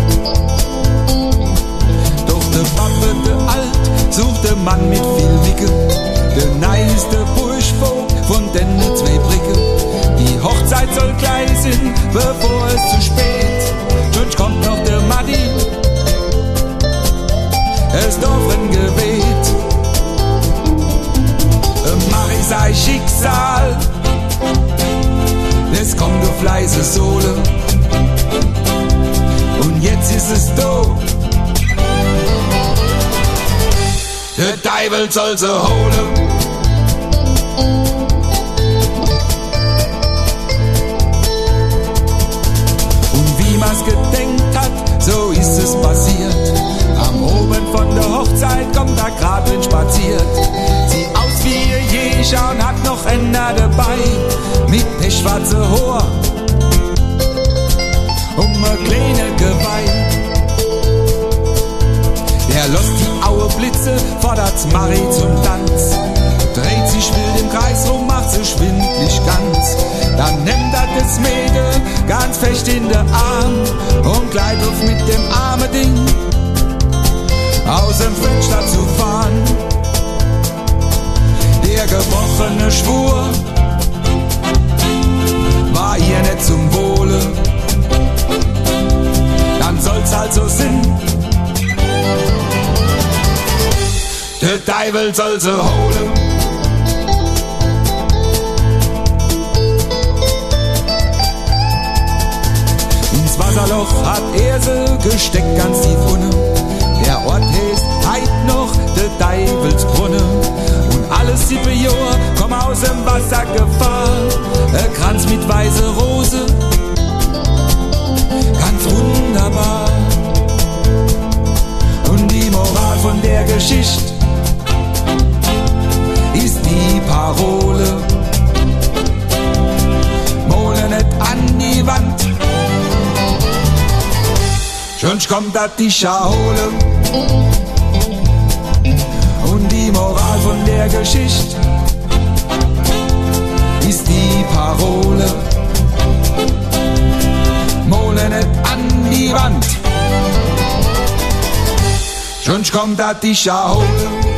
[SPEAKER 4] Doch der Pappe, der Alt, sucht der Mann mit viel Wicke, der neueste Burschvogt von den zwei Bricke. Die Hochzeit soll gleich sein, bevor es zu spät, schon kommt noch der Martin, es Dorfen geweht. Marie sei Schicksal, es kommt auf leise Sohle. Und jetzt ist es do, der Teufel soll sie holen. Und wie man's gedenkt hat, so ist es passiert. Am Oben von der Hochzeit kommt da grad drin spaziert. Sieht aus wie ihr Jäger und hat noch einer dabei, mit pechschwarze Haar um ein kleine Geweih. Der lässt die Aue Blitze, fordert's Marie zum Tanz, dreht sich wild im Kreis rum, macht sie schwindlig ganz. Dann nimmt er das Mädel ganz fest in der Arm und gleitet auf mit dem armen Ding aus dem Fenster zu fahren. Der gebrochene Schwur war ihr nicht zum Wohle, dann soll's halt so sein, der Teufel soll sie holen. Ins Wasserloch hat er sie gesteckt ganz tief unten. Der Ort heißt heit noch der Teufelsbrunne. Und alles sieben Jahre komm aus dem Wasser gefahren. Ein Kranz mit weiße Rose, ganz wunderbar. Und die Moral von der Geschichte ist die Parole: Mole nicht an die Wand, schon kommt das die Schahole. Und die Moral von der Geschichte ist die Parole: Mole nicht an die Wand, schon kommt das die Schahole.